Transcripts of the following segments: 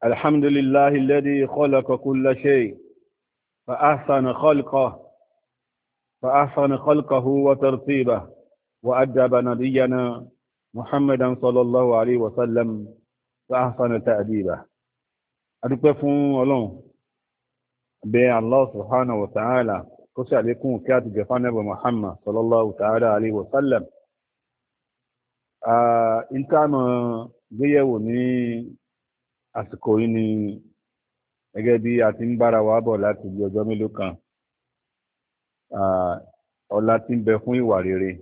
الحمد لله الذي خلق كل شيء فأحسن خلقه وترتيبه وأدب نبينا محمدا صلى الله عليه وسلم فأحسن تأديبه. adúpẹ́ fún Ọlọ́run bẹ̀ Allah subhanahu wa ta'ala kó ṣe àlékún kí a ti gẹ̀fà nẹ́bọ̀ Muhammad sallallahu ta'ala alaihi wa sallam. ìntàmọ̀ gbéyẹ̀wò ní àsìkò yìí ni gẹ́gẹ́ bí a ti ń bára wa bọ̀ láti bí ọjọ́ mélòó kan, ọlá tí ń bẹ fún ìwà rere,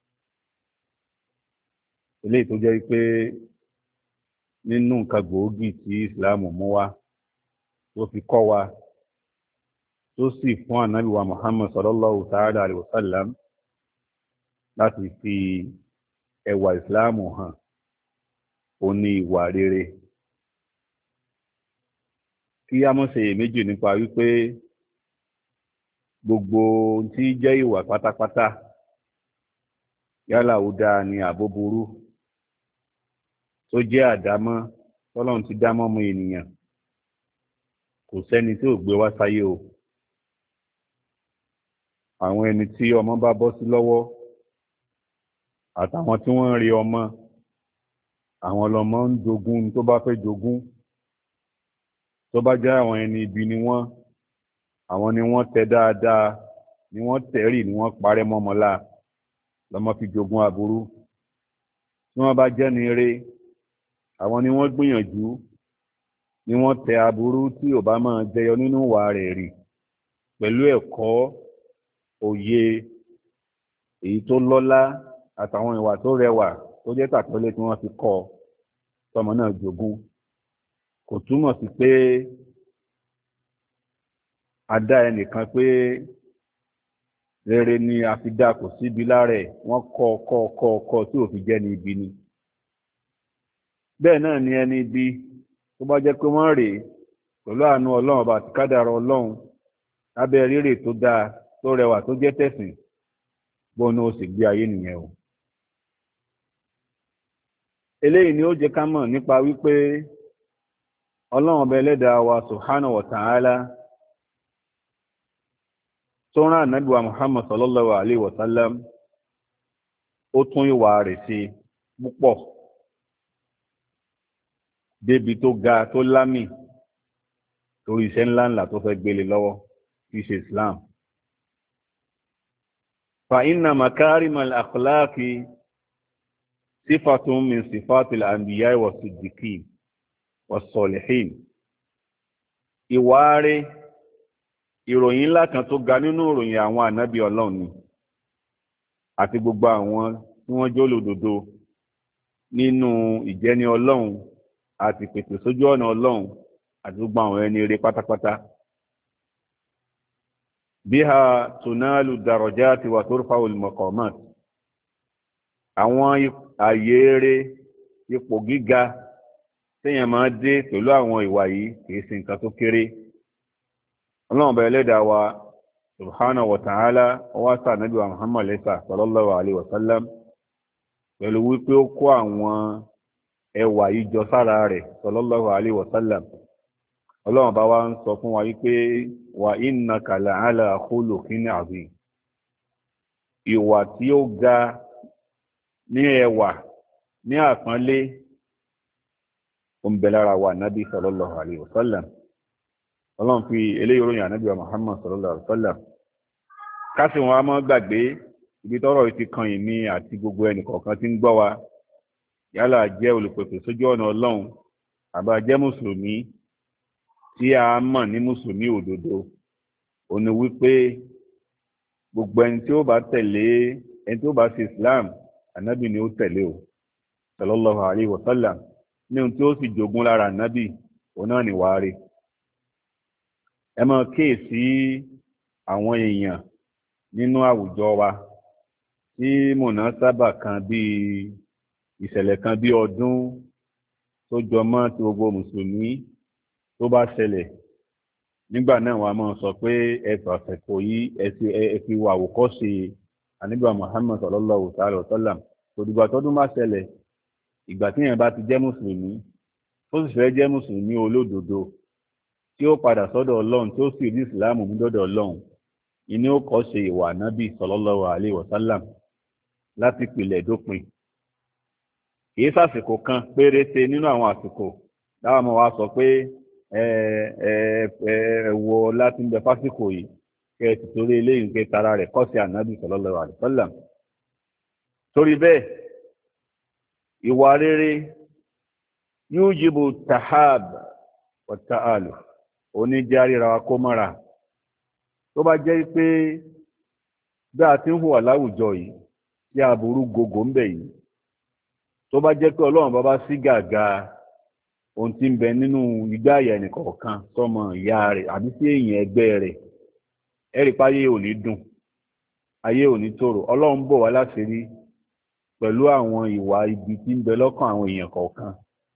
eléyìí tó jẹ́ pé nínú nǹkan gbòógì tí ìsìláàmù mú wá tó fi kọ́ wa tó sì fún ànábì wa Muhammad sallallahu ta'ala alaihi wa sallam láti fi ẹwà ìsìláàmù hàn, ó ní ìwà rere. Kí a mọ́ ṣe èméjì nípa wípé gbogbo tí jẹ́ ìwà pátápátá yálà ó dáa ní àbó burú tó jẹ́ àdámọ́ tọ́lọ́run ti dá mọ́mọ ènìyàn, kò sẹ́ni tí ò gbé wá sáyé o. àwọn ẹni tí ọmọ bá bọ́ sí lọ́wọ́ àtàwọn tí wọ́n ń rí ọmọ, àwọn lọmọ ń jogún tó bá fẹ́ jogún. tó bá jẹ́ àwọn ẹni ibi ni wọ́n, àwọn ni wọ́n tẹ dáadáa, ni wọ́n tẹ̀rì, ni wọ́n parẹ́ mọ́mọ́lá lọ́mọ fi jogún aburú. tí wọ́n bá jẹ́ ni ire, àwọn ni wọ́n gbìyànjú, ni wọ́n tẹ aburú tí ò bá máa jẹyọ nínú ìwà rẹ̀ rì pẹ̀lú ẹ̀kọ́ òye èyí tó lọ́lá àtàwọn ìwà tó rẹwà tó jẹ́ tàkọ́lé tí wọ́n fi kọ́ tọmọ náà jogún. Kò túmọ̀ sí pé a dá ẹnìkan pé rere ni a fi dá, kò síbi lára ẹ̀, wọ́n kọ́ tí ò fi jẹ́ ní ibi ni. bẹ́ẹ̀ náà ni ẹni ibi tó bá jẹ́ pé wọ́n rèé pẹ̀lú àánú Ọlọ́run ọba àti kádàrá Ọlọ́run lábẹ́ rírè tó dáa tó rẹwà tó jẹ́ tẹ̀sìn, bọ́ọ̀nù ó sì gbé ayé nìyẹn o. eléyìí ni ó jẹ́ ká mọ̀ nípa wípé Ọlọ́run ọba ẹlẹ́dàá wa subhanahu wa ta'ala tó rán ànábì wa Muhammad sallallahu alaihi wa sallam, ó tún ìwà rẹ̀ ṣe púpọ̀ débi tó ga tó lámì torí iṣẹ́ ńláńlá tó fẹ́ gbélé lọ́wọ́ tí í ṣe Islam. fa inna makarimal akhlaqi sifatun min sifatil anbiya wa siddiqin wa salihin. ìwà rẹ̀ ìròyìn ńlá kan tó ga nínú ìròyìn àwọn ànábì Ọlọ́run ni, àti gbogbo àwọn tí wọ́n jẹ́ olódodo nínú ìjẹni Ọlọ́run àti pèsè sójú ọ̀nà Ọlọ́run àti gbogbo àwọn ẹni rere pátápátá. biha tunalu darajati wa turfa'ul maqamat. àwọn àyè eré ipò gíga téèyàn máa dé pẹ̀lú àwọn ìwà yìí kìí ṣe nǹkan tó kéré. Ọlọ́run bá ẹlẹ́dàá wa subhanahu wa ta'ala ọwá sà nábì wa Muhammad lẹ́sà sallallahu alaihi wa sallam pẹ̀lú wípé ó kó àwọn ẹwà yìí jọ sára rẹ̀ sallallahu alaihi wa sallam. Ọlọ́run bá wá ń sọ fún wa wípé wa innaka la'ala khuluqin azim. ìwà tí ó ga ní ẹwà ní àpọ́nlé ó ń bẹ lára wa nábì sallallahu alaihi wa sallam. Ọlọ́run fi eléyìí ròyìn ànábì wa Muhammad sallallahu alaihi wa sallam. kásì wọn a mọ́ gbàgbé ibi tọ́rọ̀ ti kan ìní àti gbogbo ẹnì kọ̀ọ̀kan tí ń gbọ́ wa, yálà jẹ́ olùpèpè sójú ọ̀nà Ọlọ́run àbá jẹ́ mùsùlùmí tí a mọ̀ ní mùsùlùmí òdodo, ó ní wípé gbogbo ẹni tí ó bá tẹ̀lé, ẹni tí ó bá ṣe Islam, ànábì ni ó tẹ̀lé o sallallahu alaihi wa sallam. ní ohun tí ó sì jogún lára ànábì òun náà nìwà rẹ̀. ẹ máa kíyèsí àwọn èèyàn nínú àwùjọ wa tí mùnásábà kan bíi ìṣẹ̀lẹ̀ kan bí ọdún tó jọmọ́ ti gbogbo mùsùlùmí tó bá ṣẹlẹ̀, nígbà náà wọ́n á máa sọ pé ẹ̀fà àsìkò yìí ẹ fi wà àwòkọ́ṣe ànábì Muhammad sallallahu ta'ala wa sallam. òdìgbà tọdún bá ṣẹlẹ̀, ìgbà tí yẹn bá ti jẹ́ mùsùlùmí tó sì fẹ́ jẹ́ mùsùlùmí olódodo tí ó padà sọ́dọ̀ ọlọ́run tí ó sì rí ìsìláàmù mú dọ́dọ̀ ọlọ́run ìní ó kọ́ ṣe ìwà nábì sallallahu alaihi wasallam láti pilẹ̀ dópin. kìí sàsìkò kan péréte nínú àwọn àsìkò láwọn ọmọ wa sọ pé ẹ̀wọ̀ láti ń bẹ fásìkò yìí kẹ́ ẹ ti torí eléyìí pé tara rẹ̀ kọ́ sí ànábì sallallahu alaihi wasallam. torí bẹ́ẹ̀ ìwà rere yujibu tahab wa ta'aluf oníjàríra wa kó mọ́ra tó bá jẹ́ pé bí a ti ń hùwà láwùjọ yìí tí aburú gògó ń bẹ yìí tó bá jẹ́ pé ọlọ́run bá bá sí gàgà ohun tí ń bẹ nínú igbá àyà ẹnìkọ̀ọ̀kan sọmọ ìyá rẹ̀ àbí sí èèyàn ẹgbẹ́ rẹ̀ ẹ̀rí páyé ò ní dùn ayé ò ní tòrò ọlọ́run bò wá láṣìírí pẹ̀lú àwọn ìwà ibi tí ń bẹ lọ́kàn àwọn èèyàn kọ̀ọ̀kan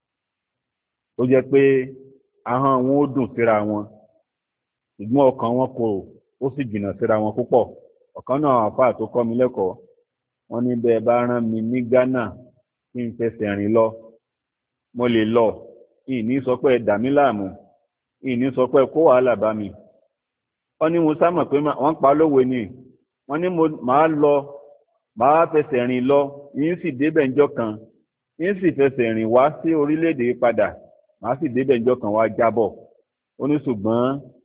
tó jẹ́ pé ahọ́n wọn ó dùn síra wọn ṣùgbọ́n ọkàn wọn kò ó sì jìnnà síra wọn púpọ̀. ọ̀kan náà àfáà tó kọ́ mi lẹ́kọ̀ọ́ wọ́n ní bẹ́ẹ̀ bá rán mi ní Ghana kí n fẹsẹ̀ rìn lọ mo lè lọ ìní sọ pé ẹ dà mí láàmú ìní sọ pé kó wàhálà bá mi. wọ́n ní mo sámọ̀ pé wọ́n pa lówe ni wọ́n ní màá lọ màá fẹsẹ̀ rìn lọ yín sì débẹ̀ ńjọ́ kan yín sì fẹsẹ̀ rìn wá sí orílẹ̀-èdè padà màá sì débẹ̀ ńjọ́ kan wá jábọ̀. ó ní ṣùgbọ́n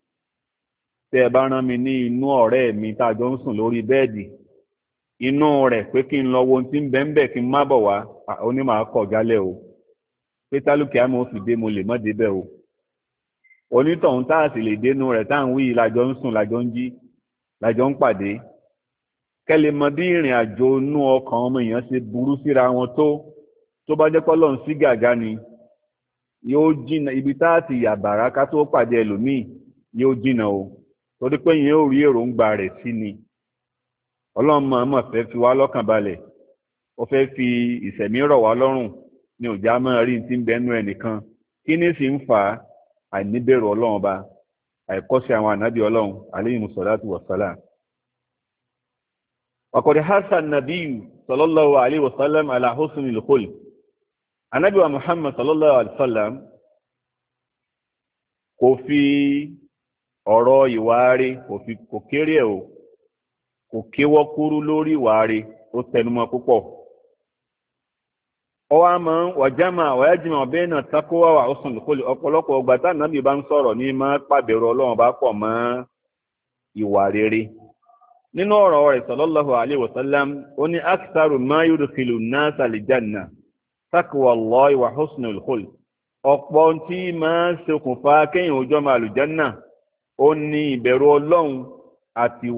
tẹ́ ẹ bá rán mi ní inú ọ̀rẹ́ mi tá a jọ ń sùn lórí bẹ́ẹ̀dì inú rẹ̀ pé kí n lọ wo ohun tí ń bẹ ń bẹ̀ kí n má bọ̀ wá ó ní màá kọ̀ jálẹ̀ o pé tálùkì àmọ́ fi dé mo lè mọ́ débẹ̀ o. onítọ̀hún tá a sì lè dénú rẹ̀ tá à ń wí lájọ ń sùn lájọ ń jí lájọ ń pàdé kẹ́lẹ́ mọ bí ìrìn àjò inú ọkàn ọmọ èèyàn ṣe burú síra wọn tó bá jẹ́ pọ́lọ́n sí gàgá ni yóò jìnnà ibi tá a ti yàbàrá ká tó pàdé ẹlòmíì yóò jìnnà o torí pé yẹn ò rí èròǹgbà rẹ̀ sí ni. ọlọ́run mọ̀ọ́mọ̀ fẹ́ fi wá lọ́kàn balẹ̀ ó fẹ́ fi ìṣẹ̀mí rọ̀ wá lọ́rùn ní òjá máa rí ti ń bẹnu ẹnìkan kí ní sì ń fà á àìníbẹ̀rù ọlọ́run ba àìkọ́sí àwọn ànábì ọlọ́run alayhimu salatu wassalam. وقد حث النبي صلى الله عليه وسلم على حسن الخلق. ànábì wa Muhammad sallallahu alaihi wasallam kò fi ọ̀rọ̀ ìwà rí kò kéré ẹ̀ o kò kéwọ́ kúrú lórí ìwà rí ó tẹnumọ́ púpọ̀. ọwọ́ àmọ́ wàjámà wàyájìmọ̀ ọ̀bẹ́ náà takowa wà husn al-khuluq ọ̀pọ̀lọpọ̀ ọgbà tá nàbì bá ń sọ̀rọ̀ ní máa pàbẹ̀rù ọlọ́run bá pọ̀ mọ́ ìwà rere. nínú ọ̀rọ̀ rẹ̀ sallallahu alaihi wasallam ó ní aktharu ma yudkhilu an-nasa al-janna taqwa Allahi wa husn al-khuluq. ọ̀pọ̀ tí máa ń ṣokùnfà kéèyàn ọjọ́ máa àlùjánnà ó ní ìbẹ̀rù ọlọ́run àti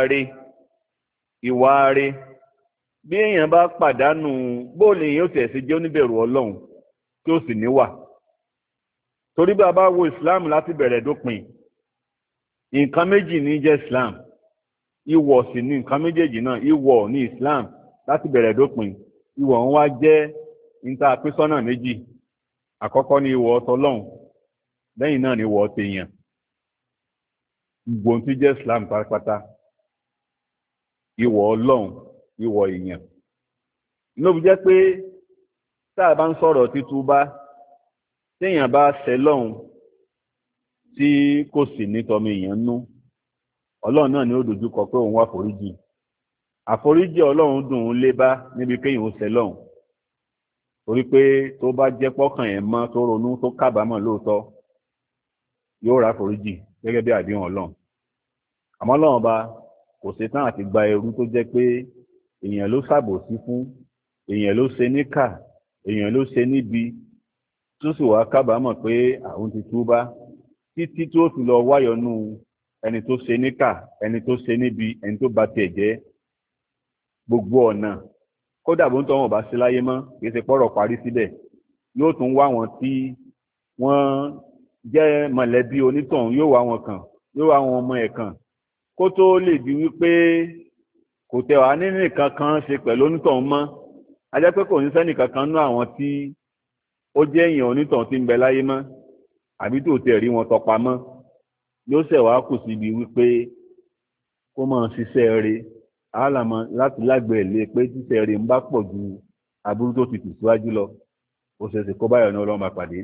ìwà rere. bí èèyàn bá pàdánù bóòlù èèyàn ó tẹ̀ sí jẹ́ oníbẹ̀rù ọlọ́run tí ó sì níwà. torí bá a bá wo Islam láti bẹ̀rẹ̀ dópin nǹkan méjì ní jẹ́ Islam ìwọ̀ sì ní nǹkan méjèèjì náà ìwọ̀ ní Islam láti bẹ̀rẹ̀ dópin ìwọ̀ ń wá jẹ́ níta pínsọ́nà méjì. àkọ́kọ́ ní ìwọ̀ ọ̀tọ̀lọ́hun lẹ́yìn náà ní ìwọ̀ ọ̀tẹ̀yàn gbogbo tí jẹ́ Islam pátápátá ìwọ̀ ọlọ́run ìwọ̀ èèyàn ló fi jẹ́ pé tá a bá ń sọ̀rọ̀ títúbá téèyàn bá ṣẹ̀ lọ́hun tí kò sì ní tọmọ èèyàn nú ọlọ́run náà ni ó dojú kọ pé òun wá foríjì. àforíjì ọlọ́run dùn ún lé bá níbi kéèyàn ó ṣẹ̀ lọ́hun torí pé tó bá jẹ́ pọ́kàn ẹ̀ mọ́ tó ronú tó kábàámọ̀ lóòótọ́ yóò rà foríjì gẹ́gẹ́ bí àdéhùn ọlọ́run. àmọ́ ọlọ́run bá kò ṣetán àti gba ẹrú tó jẹ́ pé èèyàn ló ṣàbòsí fún èèyàn ló ṣe níkà èèyàn ló ṣe níbi tó sì wá kábàámọ̀ pé àwọn ti túbá títí tó fi lọ wáyọnú ẹni tó ṣe níkà ẹni tó ṣe níbi ẹni tó bà tiẹ̀ jẹ́ gbogbo ọ̀nà kódà bó ń tọ́ wọn bá ṣe láyé mọ́ kì í ṣe pọ́rọ̀ parí síbẹ̀ yóò tún wá wọn tí wọ́n jẹ́ mọ̀lẹ́bí onítọ̀hún yóò wá wọn kàn yóò wá wọn ọmọ ẹ̀ kàn kó tó lè di wípé kò tẹ̀ wá nínú nǹkan kan ṣe pẹ̀lú onítọ̀hún mọ́ a jẹ́ pé kò ní sẹ́nì kankan nú àwọn tí ó jẹ́ èèyàn onítọ̀hún tí ń bẹ láyé mọ́ àbí tó tẹ̀ rí wọn tọpa mọ́ yóò ṣẹ̀ wá kù síbi wípé kó máa ṣiṣẹ́ rẹ̀ àálàmọ́ láti lágbẹ̀ẹ́ lé pé ṣiṣẹ́ rẹ̀ ń bá pọ̀ ju aburú tó ti tù síwájú lọ ó ṣeéṣe kó báyọ̀ ní ọlọ́run máa pàdé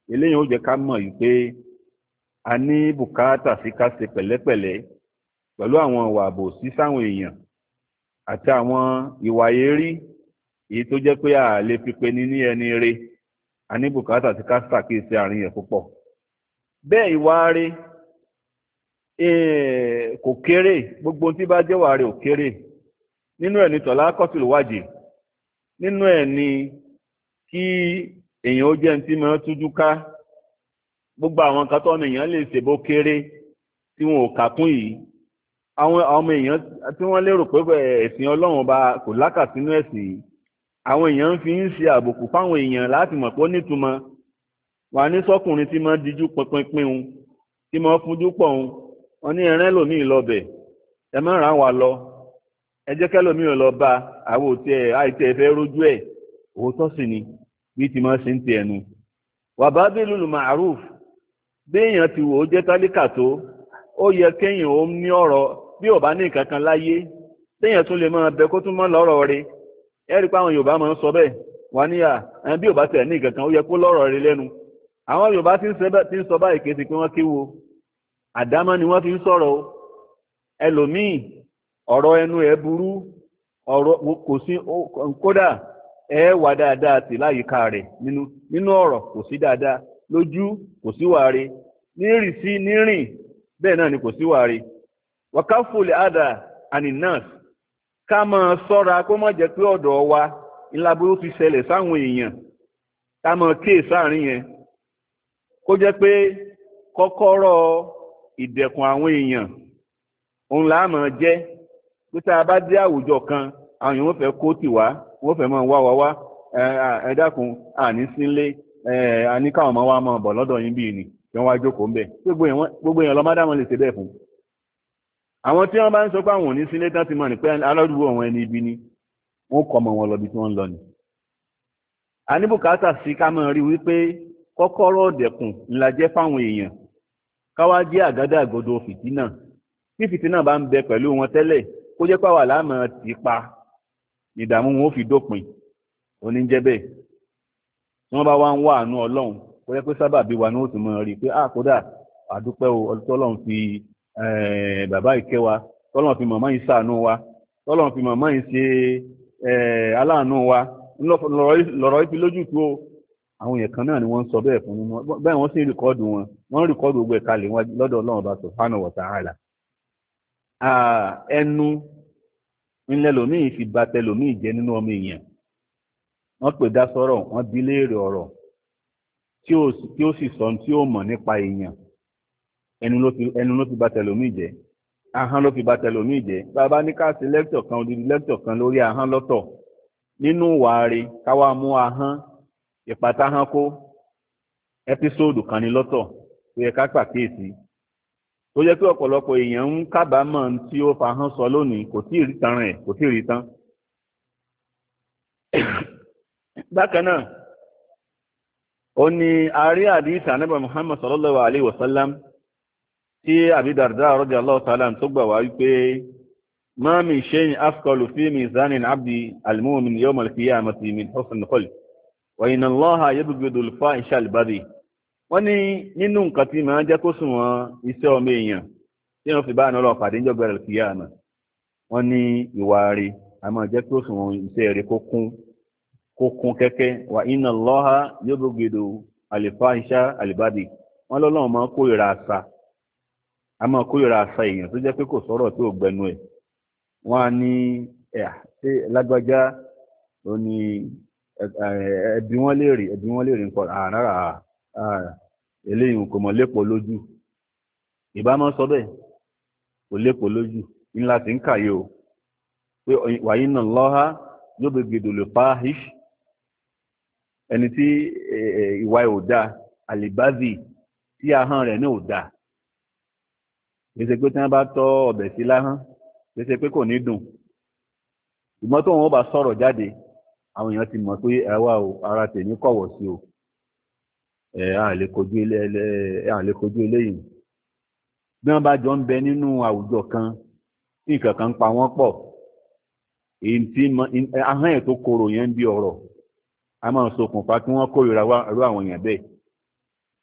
eléyìí ó jẹ́ ká mọ̀ yìí pé a ní bùkátà sí ká ṣe pẹ̀lẹ́pẹ̀lẹ́ pẹ̀lú àwọn ìwà àbòsí sáwọn èèyàn àti àwọn ìwà èérí èyí tó jẹ́ pé a lè fi pe ní ẹni re. A ní bùkátà sí ká ṣàkíyèsí àárín yẹn púpọ̀. Bẹ́ẹ̀ ìwà rẹ̀ kò kéré, gbogbo tí bá jẹ́ wà rẹ̀ ò kéré. Nínú ẹ̀ ní tọ̀lá kọ́tùlù wájì, nínú ẹ̀ ní kí èèyàn ó jẹ́ ní tí máa tújú ká. Gbogbo àwọn nǹkan tọ́nà èèyàn lè ṣe bó kéré tí wọn ò kà kún yìí, àwọn ọmọ èèyàn tí wọ́n lérò pé ẹ̀sìn Ọlọ́run bá kò lákàtúnú ẹ̀sìn yìí, àwọn èèyàn fi ń ṣe àbùkù fáwọn èèyàn láti mọ̀ pé ó nítumọ̀. Wà ní sọ́kùnrin tí máa díjú pinpin un, tí máa fúnjú pọ̀ un, wọn ní ẹrẹ́ lòmíì lọ́bẹ̀, ẹ má ràn wá lọ, ẹ jẹ́ kẹ́lòmíì lọ bá àwọn òtí ẹ̀ àìtẹ́ ẹ fẹ́ rójú ẹ̀. Òótọ́ sì ni bí ti máa ṣe ń ti ẹnu. Wàbá bí lùlù màrúf, bí èèyàn ti wò ó jẹ́ tálíkà tó, ó yẹ kéèyàn ó ní ọ̀rọ̀ bí ò bá ní nǹkan kan láyé, téèyàn tún lè máa bẹ kó tún mọ́ lọ́rọ̀ rẹ̀. Ẹ rí i pé àwọn Yorùbá máa ń sọ bẹ́ẹ̀, wà níyà ẹni bí ò bá tẹ̀ ní nǹkan kan ó yẹ kó lọ́rọ̀ rẹ̀ lẹ́nu. Àwọn Yorùbá ti ń sọ báyìí kéde pé wọ́n kéwo, àdámọ́ ni wọ́n fi ń sọ̀rọ̀ o. Ẹlòmíì ọ̀rọ̀ ẹnu ẹ̀ burú, ọ̀rọ̀ kò sí, kódà ẹ wà dáadáa sí láyìíká rẹ̀ nínú ọ̀rọ̀ kò sí dáadáa, lójú kò sí wàre, nírìn sí nírìn bẹ́ẹ̀ náà ni kò sí wàre. Wàkáfòlì àdà ànínàs, ká máa sọ́ra kó má jẹ́ pé ọ̀dọ̀ wa ńláburú fi ṣẹlẹ̀ sáwọn èèyàn, ká máa kíyè sáàrin yẹn, kó jẹ́ pé kọ́kọ́rọ́ ìdẹ̀kùn àwọn èèyàn òun là á máa jẹ́ pé tá a bá dé àwùjọ kan, àwọn èèyàn wọ́n fẹ́ kó tì wá, wọ́n fẹ́ máa wá ẹ dákun àní sílé, àní káwọn ọmọ wa máa bọ̀ lọ́dọ̀ yín bíi ni kí wọ́n wá jókòó ńbẹ̀. Gbogbo èèyàn lọ́mọdáwọn lè ṣe bẹ́ẹ̀ fún. Àwọn tí wọ́n bá ń sọ pé àwọn ò ní sílé tán ti mọ̀ ní pé aládùúgbò àwọn ẹni ibi ni, wọ́n kọ́ ọmọ wọn lọ bí tí wọ́n ń lọ ni. A ní bùkátà sí ká máa rí wípé kọ́kọ́rọ́ ọ̀dẹ̀kùn ńlá jẹ́ fáwọn èèyàn, káwá jẹ́ àgádágodo fìtínà. Tí fìtínà bá ń bẹ pẹ̀lú wọn tẹ́lẹ̀, kó jẹ́ pàwà láàmú ti pa ìdààmú wọn ó fi dópin, oníjẹ́ bẹ́ẹ̀. Tí wọ́n bá wá ń wá àánú Ọlọ́run, kó jẹ́ pé sábàbí wa ní ó ti mọ̀ rí pé kódà àdúpẹ́ o, Ọlọ́run fi bàbá ìkẹ́ wa, Ọlọ́run fi màmá yìí ṣàánú wa, Ọlọ́run fi màmá yìí ṣe aláàánú wa, lọ̀rọ̀ yìí fi lójútùú o. Àwọn èèyàn kan náà ni wọ́n ń sọ bẹ́ẹ̀ fún nínú, bẹ́ẹ̀ wọ́n sì ń rìkọ́ọ̀dù wọn, wọ́n ń rìkọ́ọ̀dù gbogbo ẹ̀ka lè wọn lọ́dọ̀ Ọlọ́run bá subhanahu wa ta'ala. Ẹnu ńlẹ̀ lòmíì fi ba tẹlòmíì jẹ́ nínú ọmọ èèyàn. Wọ́n pè dá sọ́rọ̀, wọ́n bí léèrè ọ̀rọ̀ tí ó sì sọ tí ó mọ̀ nípa èèyàn. Ẹnu ló fi ba tẹlòmíì jẹ́, ahọ́n ló fi ba tẹlòmíì jẹ́. Bàbá ní ká ṣe lẹ́kítọ̀ kan, odidi lẹ́kítọ̀ kan lórí ahọ́n lọ́tọ̀. Nínú wàárí káwá mú ahọ́n ìpàtàhán kó ẹ́písòdù kan ní lọ́tọ̀ tó yẹ ká pàkíyèsí, tó jẹ́ pé ọ̀pọ̀lọpọ̀ èèyàn ń kábàámọ̀ tí ó fahán sọ lónìí kò tí ì rí tán rẹ̀, kò tí ì rí tán. Bákan náà ó ní àárí àdìsí ànábì Muhammad sallallahu alayhi wa sallam tí Abi Darda radiyallahu ta'ala tó gbà wá wípé ma min shay'in afqalu fi mizanil abdi al-mu'min yawm al-qiyamati min husnil khuluq wa inna Allaha yubghidu al-fahisha al-badhi. Wọ́n ní nínú nǹkan tí máa jẹ́ kó sunwọ̀n iṣẹ́ ọmọ èèyàn tí wọ́n fi bá àná lọ pàdé ní ọgbẹ̀rẹ̀ al-qiyamah, wọ́n ní ìwà rí a máa jẹ́ kó sunwọ̀n iṣẹ́ rí kó kún kẹ́kẹ́. Wa inna Allaha yubghidu al-fahisha al-badhi. Wọ́n lọ́lọ́run máa kórìíra àṣà, a máa kórìíra àṣà èèyàn tó jẹ́ pé kò sọ̀rọ̀ tí ò gbẹnu ẹ̀. Wọ́n á ní ṣé lágbájá ó ní ẹbí wọn léèrè nǹkan àrárá eléyìí kò mọ̀ lépo lójú. Ìbámọ́ sọ bẹ́ẹ̀ kò lépo lójú ńlá tí ń kàyé o pé wa inna Allaha yubghidu al-fahish, ẹni tí ìwà ẹ̀ ò dáa, al-badhi tí ahọ́n rẹ̀ náà ò dáa. Gbèsè pé tí wọ́n bá tọ́ ọbẹ̀ sí láhán, gbèsè pé kò ní dùn. Ìgbọ́n tó wọn bá sọ̀rọ̀ jáde, àwọn èèyàn ti mọ̀ pé ẹwà o, ara tèmi kọ̀wọ̀ sí o, à lè kojú eléyìí. Bí wọ́n bá jọ ń bẹ nínú àwùjọ kan tí nǹkan kan ń pa wọ́n pọ̀, èyí tí ahọ́n ẹ̀ tó korò yẹn ń bí ọ̀rọ̀ a máa ṣokùnfà kí wọ́n kórìíra irú àwọn èèyàn bẹ́ẹ̀.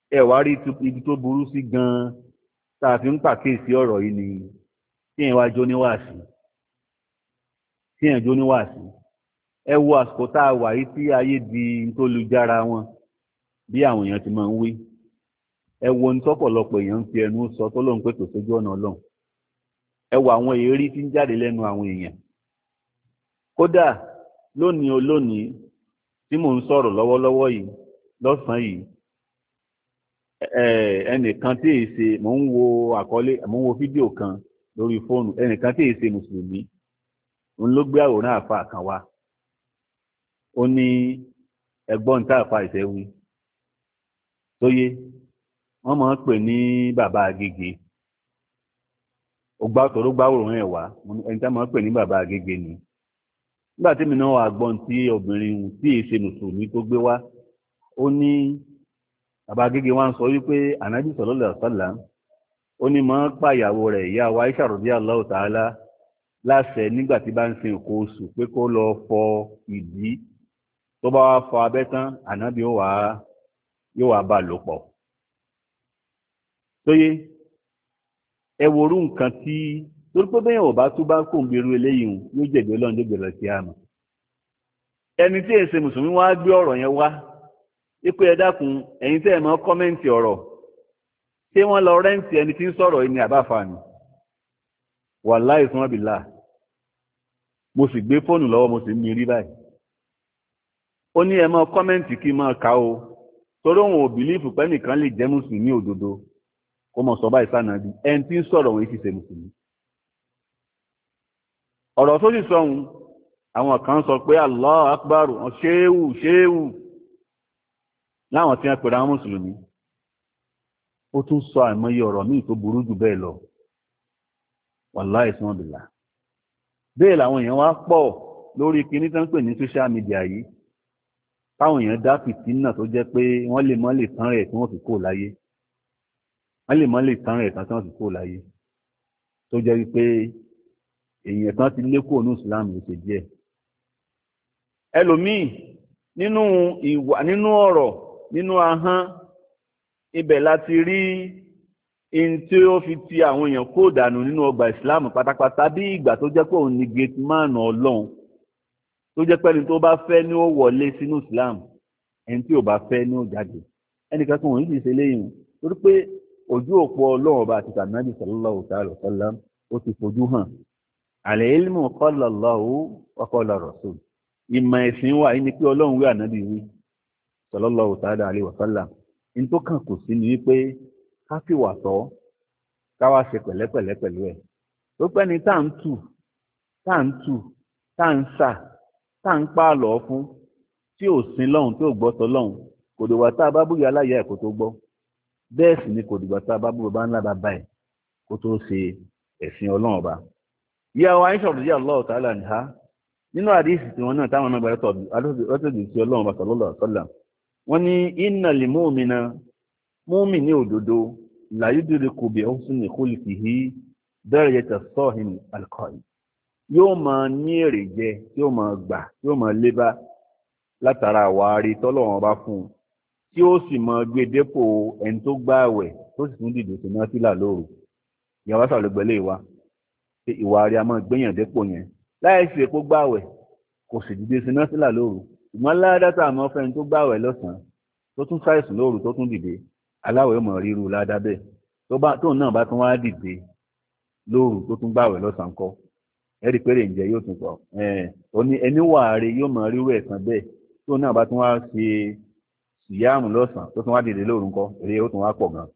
ẹ wá rí ibi tó burú sí gan-an tá a fi ń pàkíyèsí ọ̀rọ̀ yìí ni tí ẹ̀ wá jó níwàásí tí ẹ̀ jó níwàásí ẹ wo àsìkò tá a wà yìí tí ayé di tó lu jára wọn bí àwọn èèyàn ti máa ń wí ẹ wo ní tọ́pọ̀lọpọ̀ èèyàn ń fi ẹnu sọ tó lóun pé kò sójú ọ̀nà Ọlọ́run ẹ wo àwọn èérí tí ń jáde lẹ́nu àwọn èèyàn kódà lónìí olónìí tí mò ń sọ̀rọ̀ lọ́wọ́lọ́wọ́ yìí lọ́sàn-án yìí ẹnìkan tí èyí ṣe mò ń wo fídíò kan lórí fóònù ẹnìkan tí èyí ṣe mùsùlùmí òun ló gbé àwòrán àfa kan wá ó ní ẹ̀gbọ́n tá àfa ìfẹ́ wí tóyé wọ́n máa ń pè ní bàbá Agége tòró gbáwòrán ẹ̀ wá ẹni tá máa ń pè ní bàbá Agége ni nígbà tí mi náà wà gbọ́n tí obìnrin tí èyí ṣe mùsùlùmí tó gbé wá ó ní bàbá Agége wá ń sọ wípé ànábì sallallahu alaihi wasallam ó ní máa ń pàyàwó rẹ̀ ìyá wa Aisha radiyallahu ta'ala láṣẹ nígbà tí bá ń ṣe nǹkan oṣù pé kó lọ fọ ìdí tó bá wá fọ abẹ́ tán ànábì yóò wá bá lò pọ̀ tóyé ẹ worú nǹkan tí torí pé bẹ́ẹ̀ ò bá tún bá kò ń bí irú eléyìí yóò jẹ̀bi Ọlọ́run tó gbèrò sí àmọ́ ẹni tí èsè mùsùlùmí wá gbé ọ̀rọ̀ yẹn wá ipò ẹ dákun ẹ̀yin tẹ́ ẹ mọ̀ kọ́mẹ́ǹtì ọ̀rọ̀ ṣé wọ́n lọ rẹ́ǹtì ẹni tí ń sọ̀rọ̀ yìí ní àbáfààní wàláì sùn bìlà mo sì gbé fóònù lọ́wọ́ mo sì ń mi rí báyìí ó ní ẹ mọ̀ kọ́mẹ́ǹtì kí n máa kà ó torí òun ò bìlífù pé nìkan lè jẹ́ mùsùlùmí òdodo kó mọ̀ sọ báyìí sànàbí ẹni tí ń sọ̀rọ̀ wọn ti ṣe mùsùlùmí ọ̀rọ̀ tó sì sọ̀hún àwọn kan sọ pé Allahu Akbar ṣéwù láwọn tí wọ́n pèrè àwọn mùsùlùmí ó tún sọ àìmọye ọ̀rọ̀ míì tó burú jù bẹ́ẹ̀ lọ wàláhì sùn bìlà bẹ́ẹ̀ làwọn èèyàn wá pọ̀ lórí kinní tó ń pè ní social media yìí táwọn èèyàn dá fìtínà tó jẹ́ pé wọ́n lè mọ́ lè tán rẹ̀ tí wọ́n fi kó láyé wọ́n lè mọ́ lè tán rẹ̀ tán tí wọ́n fi kó láyé tó jẹ́ wípé èèyàn kan ti lé kúrò ní Islam ló ṣe díẹ̀ ẹlòmíì nínú ìwà nínú ọ̀rọ̀ nínú ahọ́n ibẹ̀ láti rí in tí ó fi ti àwọn èèyàn kó dànù nínú ọgbà Islam pátápátá bí ìgbà tó jẹ́ pé òun ni gate man Ọlọ́run tó jẹ́ pẹ́ni tó bá fẹ́ ní ó wọlé sínú Islam ẹni tí ò bá fẹ́ ní ó jáde ẹnìkan kan wọ́n yìí ṣe léyìn torí pé ojú òpó Ọlọ́run ọba àti tànàbí sallallahu ta'ala sallam ó ti fojú hàn al-ilmu qala Allahu wa qala Rasul ìmọ̀ ẹ̀sìn wà ní pé Ọlọ́run wí ànábì wí sallallahu ta'ala alaihi wa sallam ní tó kàn kò sí ni wípé ká fìwà tọ́ ká wá ṣe pẹ̀lẹ́pẹ̀lẹ́ pẹ̀lú ẹ̀ tó pẹ́ ni tá à ń sà tá à ń pààlọ́ fún tí ò sin lọ́hùn tí ò gbọ́ tọ́ lọ́hùn kò dìgbà tá a bá búyọ aláyẹ ẹ̀ kó tó gbọ́ bẹ́ẹ̀ sì ni kò dìgbà tá a bá búyọ bá ńlá bàbá ẹ̀ kó tó ṣe ẹ̀sìn Ọlọ́run ọba. ìyá wa Aisha radiyallahu ta'ala anha nínú àdìsí tí wọn náà táwọn náà gbàdúrà lọ́tọ̀dì sí Ọlọ́run ọba sallallahu alaihi wasallam wọ́n ní innal mu'mina ní òdodo la yudriku bi husni khuluqihi darajata as-sahim al-qa'im yóò máa ní èrè jẹ yóò máa gbà yóò máa lébá látara àwárí tọ́lọ́run ọba fún un tí ó sì máa gbé dépò ẹni tó gbààwẹ̀ tó sì tún dìde sí náfìlà lóru ìyàwó sàlùgbẹ́lẹ̀ wa pé ìwà rí a máa gbéyàn dépò yẹn láì sí epo gbààwẹ̀ kò sì dìde sí náfìlà lóru ìmọ̀ ládàtà àmọ́ fẹ́ni tó gbààwẹ̀ lọ́sàn-án tó tún ṣàìsùn lóru tó tún dìde aláwẹ̀ mọ̀ ríru ládàá bẹ́ẹ̀ tóun náà bá tún wá dìde lóru tó tún gbààwẹ̀ lọ́sàn-án kọ́ ẹ̀rí péré ǹjẹ́ yóò tún pọ̀ òní ẹni wàárí yóò mọ ríru ẹ̀sán bẹ́ẹ̀ tó náà bá tún wá ṣe síyáàmù lọ́sàn-án tó tún wá dìde lóru ńkọ́ èrè yóò tún wá pọ̀ gan.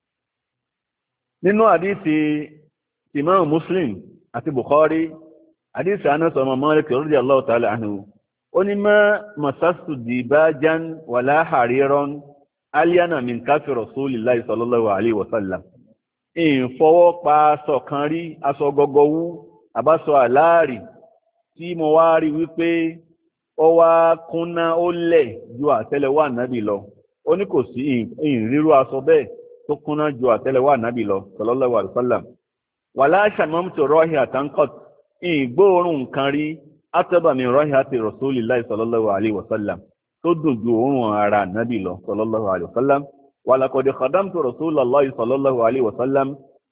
nínú àdìsí Imam Muslim àti Bukhari àdìsí Anas ọmọ Malik radiyallahu ta'ala anhu ó ní masastu dibajan wala hariran aliana min kafi rasulillahi sallallahu alaihi wasallam ìfọwọ́ pa aṣọ kan rí aṣọ gọgọwú àbáṣọ àláàrí tí mo wá rí wípé ó wá kúnná ó lẹ̀ ju àtẹ́lẹwọ́ ànábì lọ ó ní kò sí ìrírú aṣọ bẹ́ẹ̀ tó kúnná ju àtẹ́lẹwọ́ ànábì lọ sallallahu alaihi wasallam wala shamamtu rahihatan qat ìgbóòórùn nǹkan rí ataba min rahihati rasulillahi sallallahu alaihi wasallam tó dùn ju òórùn ara ànábì lọ sallallahu alaihi wasallam walaqad khadamtu rasulallahi sallallahu alayhi wa sallam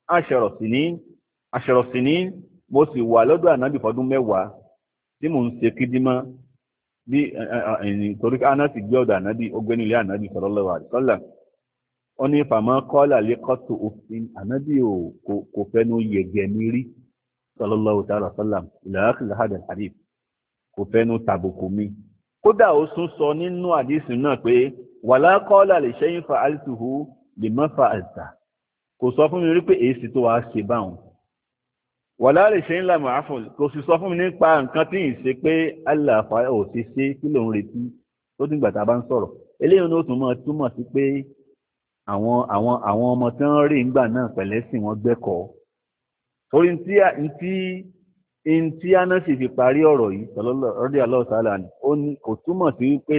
10 sinin mo sì wà lọ́dọ̀ ànábì fọdún 10 tí mò ń ṣe kídímọ́ bí torí aná sì gbé ọ̀dọ̀ ànábì ó gbé nílé ànábì sallallahu alayhi wa sallam ó ní fàmọ́ kọ́là lè kọ́tù òfin ànábì kò fẹ́nu yẹ̀gẹ̀ mi rí sallallahu ta'ala sallam ila akhir hadal hadith kò fẹ́nu tàbùkù mi kódà ó tún sọ nínú àdísì náà pé wala qala li shay'in fa'altuhu lima fa'alta kò sọ fún mi rí pé èsì tó wàá ṣe báwọn wala li shay'in lam af'al kò sì sọ fún mi nípa nǹkan tí ì ṣe pé aláfa ò ti ṣe kí ló ń retí ó dìgbà tá a bá ń sọ̀rọ̀ eléyìí ló tún mọ̀ túmọ̀ sí pé àwọn ọmọ tí wọ́n rí ńgbà náà pẹ̀lẹ́sìn wọn gbẹ́kọ̀ọ́ torí tí Anasi fi parí ọ̀rọ̀ yìí radiyallahu ta'ala ni ó ní kò túmọ̀ sí wípé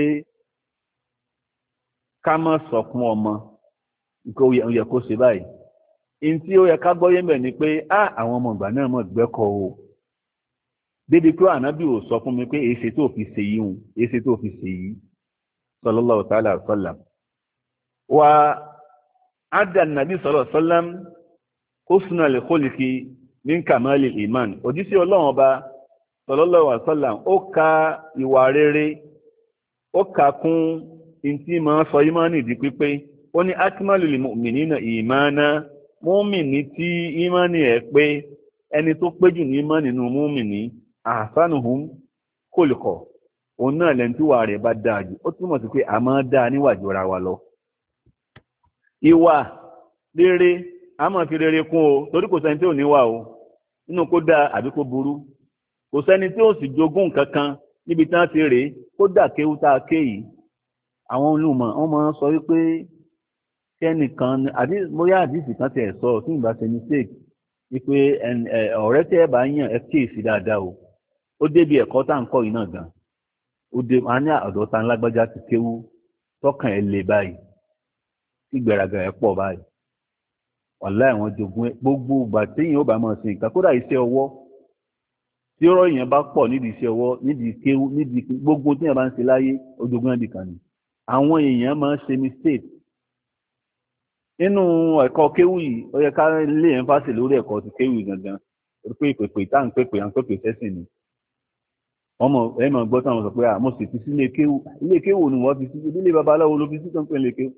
ká má sọ fún ọmọ nǹkan ó yẹ kó ṣe báyìí in tí ó yẹ ká gbọ́yé mẹ́ ni pé àwọn ọmọ ìgbà náà mọ̀ gbẹ́kọ̀ọ́ o débi pé ànábì ò sọ fún mi pé èsì tó fi ṣe yìí hùn èsì tó fi ṣe yìí sallallahu ta'ala sallam wa adda nàbí sallallahu alaihi wasallam husna li khuluqi min kamali iman òjíṣẹ́ ọlọ́run ọba sallallahu alaihi wasallam ó ka ìwà rere ó kà kún intí máa sọ ìmánì di pípé ó ní akmalul mu'minina imana mùmìnì tí ìmánì ẹ̀ pé ẹni tó pé jù ní ìmánì nínú mùmìnì ahsanuhum khuluqa òun náà lẹ́ni tí wà rẹ̀ bá dáa jù ó túmọ̀ sí pé a máa dáa níwà jọra wa lọ ìwà rere a máa fi rere kún o torí kò sẹ́ni tí ò níwà o nínú kó dáa àbí kó burú kò sẹ́ni tí ò sì jogún nǹkan kan níbi tí wọ́n ti rèé kó dà kéwú tá a ké yìí àwọn olùmọ̀ wọ́n máa ń sọ wípé kẹ́nìkan bóyá àdìsí kan tẹ̀ sọ tí ìgbà ṣe mistake wípé ọ̀rẹ́ tẹ́ ẹ bá yàn ẹ kíyèsí dáadáa o ó débi ẹ̀kọ́ tá à ń kọ́ yìí náà gan ó dé a ní ọ̀dọ̀ ta ńlágbájá ti kéwú tọkàn ẹ lè báyìí ìgbéraga ẹ pọ̀ báyìí wàláhì àwọn jogún gbogbo ìgbà téèyàn ó bá máa ṣe nǹkan kódà iṣẹ́ ọwọ́ tí ọ̀rọ̀ èèyàn bá pọ̀ nídìí iṣẹ́ ọwọ́ nídìí kéwú nídìí gbogbo téèyàn bá ń ṣe láyé ojogún ẹbí kan ni àwọn èèyàn máa ń ṣe mistake nínú ẹ̀kọ́ kéwú yìí ó yẹ ká lé ẹ̀ńfàsì lórí ẹ̀kọ́ ti kéwú yìí gangan pé ìpèpè tá à ń pèpè à ń pèpè sẹ́sìn ni ọmọ ẹ máa gbọ́ táwọn sọ pé mo sì fi sí ilé kéwú ni wọ́n fi sí ilé babaláwo ló fi sí tó ń pè ní ilé kéwú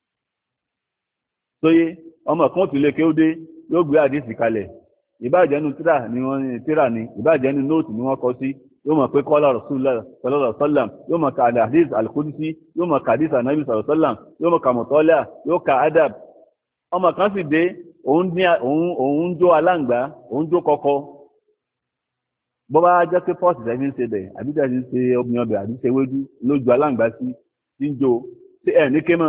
tóyé ọmọ kan tí lè kéwú dé yóò gbé àdìsí kalẹ̀ ìbáàjẹ́nu tíra ni ìbáàjẹ́nu nóòtù ni wọ́n kọ sí yóò mọ̀ pé kọ́lá Rasulullah sallallahu alaihi wasallam yóò mọ̀ ka hadith al-Qudsi yóò mọ̀ ka hadith anabi sallallahu alaihi wasallam yóò mọ̀ ka mọ̀tọ́lá yóò ka adab ọmọ kan sì dé òun jó aláǹgbá òun jó kọ́kọ́ bó bá jẹ́ pé pọ́ọ̀sì tẹ́bí ń ṣe bẹ̀ àbí tẹ́bí ń ṣe omi ọbẹ̀ àbí ṣe wédú lójú aláǹgbá sí tí ń jó sí ẹ̀ ní kémọ́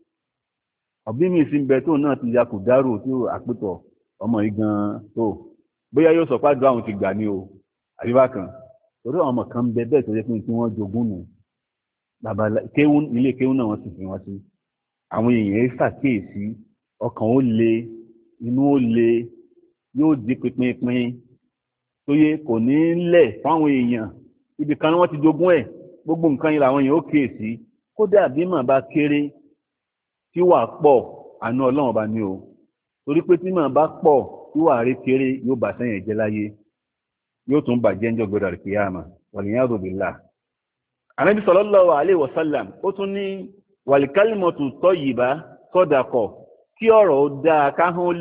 ọ̀bí mi sí ń bẹ tóun náà ti ya kò dárò tí ó àpótọ̀ ọmọ yìí gan-an tó bóyá yóò sọ pé àdúrà àwọn ti gbà ní o àbíbá kan torí àwọn ọmọ kan bẹ bẹ́ẹ̀ tó yẹ pé tí wọ́n jogún nù bàbá ilé kéwú náà wọ́n sì fi wọ́n sí àwọn èèyàn ṣàkíyèsí ọkàn ó le inú ó le yóò di pínpín tó yẹ kò ní lẹ̀ fáwọn èèyàn ibi kan wọ́n ti jogún ẹ̀ gbogbo nǹkan yìí làwọn èèyàn ó kíyèsí kódà bí màá bá kéré tí wà pọ̀ àánú ọlọ́run bá ní o torí pé tí màá bá pọ̀ tí wà rí kéré yóò bà sẹ́yìn ẹ̀jẹ̀ láyé yóò tún bàjẹ́ ń jọ gbọdọ̀ kíyámà wal-iyadhu billah. Ànábì sallallahu alaihi wasallam ó tún ní wal-kalimatu tayyiba sadaqa kí ọ̀rọ̀ ó dáa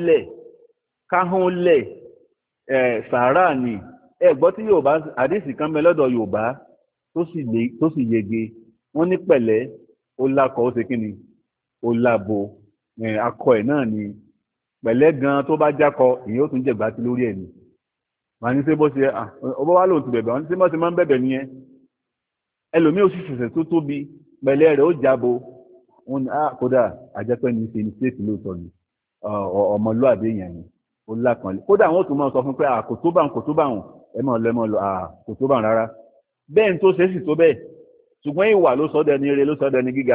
káhún lẹ̀ sàárà ni gbọ́ tí Yorùbá àdìsí kan bẹ lọ́dọ̀ Yorùbá tó sì yege wọ́n ní pẹ̀lẹ́ ó lákọ̀ ó ṣe kí ni ó lábo akọ ẹ̀ náà ni pẹ̀lẹ́ gan tó bá jákọ èyí ó tún jẹ̀gbá sí lórí ẹ̀ ni wọ́n ní ṣé bó ṣe ọba wa lòun ti bẹ̀bẹ̀ wọ́n ní ṣé bó ṣe máa ń bẹ̀bẹ̀ nìyẹn ẹlòmíì ó sì ṣẹ̀ṣẹ̀ tó tóbi pẹ̀lẹ́ rẹ̀ ó jábo wọ́n ní kódà àjẹpẹ́ ní ṣe ní ṣéèkì lóòótọ́ ni ọmọlúwàbí èèyàn ni ó lákànlé kódà wọ́n tún máa sọ fún pé kò tó bá wọn ẹ máa lọ ẹ máa lọ kò tó bá wọn rárá bẹ́ẹ̀ ni tó ṣe sì tó bẹ́ẹ̀ ṣùgbọ́n ìwà ló sọ dẹni ire ló sọ dẹni gíga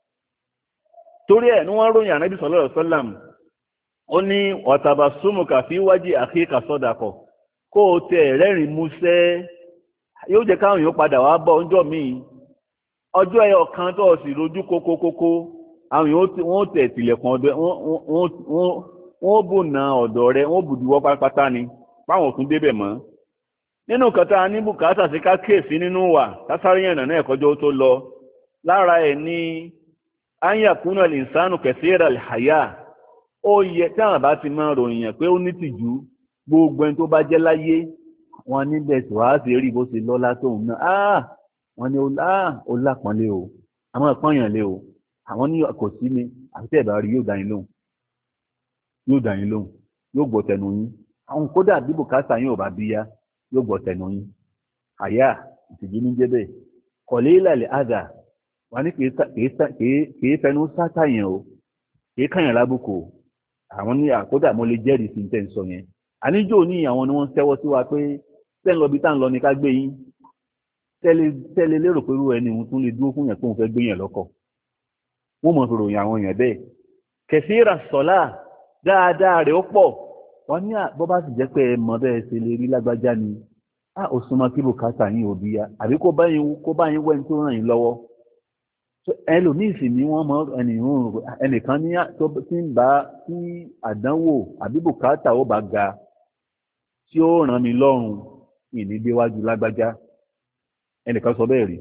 torí ẹ̀ ní wọ́n ròyìn Ànábì sallallahu alaihi wasallam ó ní watabasumuka fi waji akhika sadaqa kó o tẹ rẹ́rìn músẹ́ yóò jẹ́ káwọn èèyàn padà wá bọ́ ọjọ́ míì ọjọ́ ẹyọ kan tó o sì rojú kókókókó àwọn wọ́n tẹ̀ tilẹ̀kùn ọ̀dọ̀ wọ́n bò na ọ̀dọ̀ rẹ wọ́n bùdúwọ́ pátápátá ni páwọn òtún débẹ̀ mọ́ nínú kẹta ní bùkátà sí ká kíyèsí nínú wà kásáré yànnà náà ẹ̀kọ́jọ́ tó lọ lára ẹ̀ ní anyakuna linsanu kẹsíra àyà ó yẹ táwọn bá ti máa ròyìn yàn pé ó ní tìjú gbogbo ẹni tó bá jẹ́ láyé wọn níbẹ̀ tí wàá sì rí bó ṣe lọ́lá tóun náà wọn ní ó lápọ́nlé o àwọn ìpọ́nyàn lé o àwọn ní kò sí ni àti tẹ̀ bá rí yóò dá yín lóhùn yóò gbọ́ tẹnu yín àwọn kódà bí bùkátà yín ò bá bí yá yóò gbọ́ tẹnu yín àyà ìtìjú ní jẹ́bẹ̀ kọ̀lé ìlàlẹ̀ àdà wà ní kìí fẹnu sátàyàn o kìí kàyàn lábùkù àwọn ní àkódà mo lè jẹ́rìí sí tẹ́ ń sọ yẹn àníjò ní àwọn ni wọ́n ń tẹ́wọ́ sí wa pé tẹ́ ń lọ bí tá ń lọ ní ká gbé yín tẹ́lẹ̀ lérò pé irú ẹni òun tún lè dúró fún yẹn pé òun fẹ́ gbé yẹn lọ́kọ̀ wọ́n mọ̀ fèrò yàn àwọn èèyàn bẹ́ẹ̀ kẹsí ra sọ́lá dáadáa rẹ̀ ó pọ̀ wọ́n ní bọ́ bá sì jẹ́ pé ẹ mọ̀ bẹ́ẹ̀ ṣe lè rí lágbájá ni ó súnmọ́ kí bùkátà yín ò bí ya àbí kó bá yín wẹ́ni tó ràn yín lọ́wọ́ ẹlòmíì sì ní wọ́n mọ ẹnìkan ní tí ń bá tí àdánwò àbí bùkátà ó bá ga tí ó ràn mí lọ́rùn ìnídéwájú lágbájá ẹnìkan sọ bẹ́ẹ̀ rí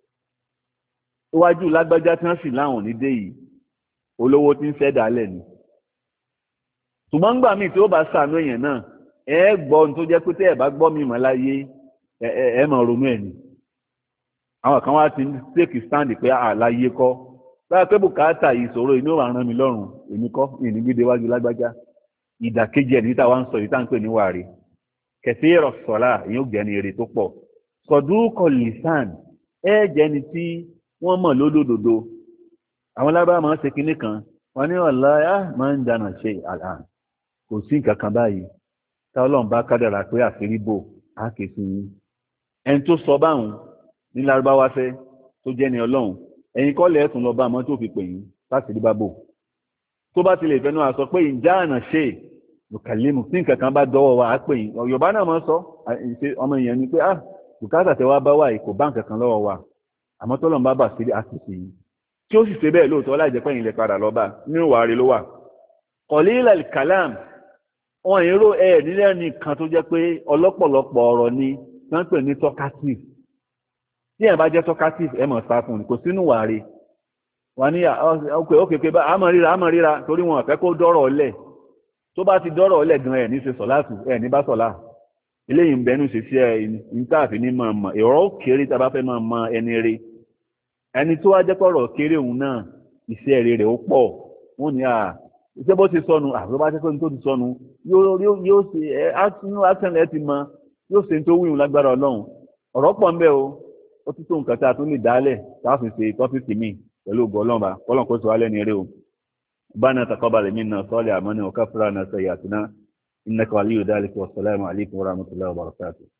iwájú lágbájá tí wọ́n sì láwọn nídé yìí olówó tí ń fẹ́ dálẹ̀ ni ṣùgbọ́n gbà míì tí ó bá sàánú èèyàn náà ẹ gbọ́ ohun tó jẹ́ pé tẹ́ ẹ bá gbọ́ mi mọ́ láyé ẹ mọ̀ ronú ẹ̀ ni àwọn kan wá ti ń tèkì sáǹdì pé àlàyé kọ́ báyọ̀ pé bùkátà ìṣòro inú wa ràn mí lọ́rùn èmi kọ́ ìní gbígbé wájú lágbájá ìdàkejì ẹ̀ níta wá ń sọ yìí tá ń pè ní wàrí kẹsí ẹ̀rọ sọ̀lá ìyẹn ò gbẹ́ni èrè tó pọ̀ sọ̀dúkọ̀ lìsàn ẹ̀ jẹ́ni tí wọ́n mọ̀ lódòdó àwọn lábá máa ń ṣe kinní kan wọ́n ní ọ̀la máa ń dáná ṣe àlà kò sí nǹkan kan báyìí tá ọlọ́run bá kádàrà pé àṣírí bò á kè sí yín ẹni tó sọ báwọn ní lárúbáwá fẹ́ tó jẹ́ ní ọlọ́run ẹ̀yin kọ́ lẹ́ẹ̀tún lọ bá àmọ́ tó fi pè yín láti rí bábò tó bá ti lè fẹ́nu àsọ pé ìjà àná ṣe lùkàlímù tí nǹkan kan bá dọ́wọ́ wa á pè yín Yorùbá náà máa ń sọ ọmọ èèyàn ni pé bùkátà tẹ wá bá wà yìí kò bá nǹkan kan lọ́wọ́ wa àmọ́ tọ́lọ́run bá bà sí àsìkò yìí tí ó sì ṣe bẹ́ẹ̀ lóòótọ́ láì jẹ́ pé ẹ̀yin lè padà lọ bá nínú ìwà rẹ̀ ló wà qalilal kalam wọn èrò nílẹ̀ nìkan tó jẹ́ pé ọlọ́pọ̀lọpọ̀ ọ̀rọ̀ ni wọ́n pè ní talkative tí ẹ̀ bá jẹ́ talkative ẹ̀ mọ̀ sá fún un kò sínú wà rí wọn ní ókè pé àmọ́ ríra torí wọn fẹ́ kó dọ́rọ̀ ọlẹ̀ tó bá ti dọ́rọ̀ ọlẹ̀ gan ẹ̀ ní ṣe sọ̀láàtù ẹ̀ ní bá sọ̀lá eléyìí ń bẹnu ṣe sí ẹ̀ nítàfin ní mọ̀ mọ̀ èrò kéré tá a bá fẹ́ máa mọ ẹni rí ẹni tó wá jẹ́ pọ̀rọ̀ kéré òun náà iṣẹ́ rẹ̀ ó pọ̀ wọ́n ní iṣẹ́ bó ti sọnù àbúrò bá jẹ́ pé tó ti sọnù yóò ṣe accent ẹ̀ ti mọ yóò ṣe tó wíwùn lágbára ọlọ́run ọ̀rọ̀ pọ̀ ń bẹ o ó ti tó nǹkan tá a tún lè dálẹ̀ táàfin ṣe tọ́pìkì míì pẹ̀lú ògo ọlọ́run bá kọ́lọ́n kó sọ wá lẹ́ni eré o bana taqabbal minna salih amani wa kaffir anna sayyi'atina innaka waliyyu dhalika wassalamu alaykum wa rahmatullahi wa barakatuh